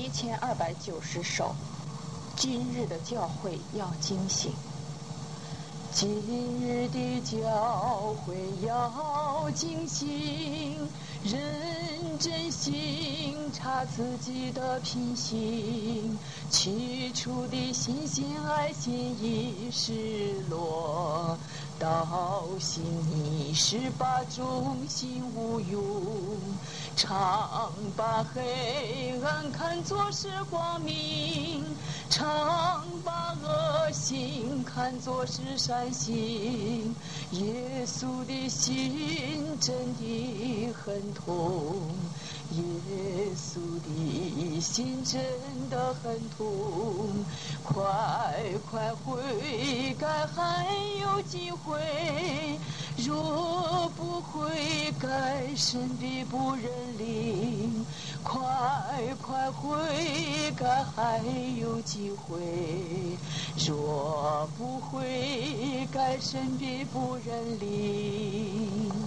1290首，今日的教会要警醒。今日的教会要警醒，认真省察自己的品行，起初的新鲜爱心已失落，到心已是把中心无用，常把黑暗看作是光明，常把恶行看作是善行。耶稣的心真的很痛，耶稣的心真的很痛，快快悔改还有机会，若不悔改神必不认领，快快悔改还有机会，若不悔改神必不认领。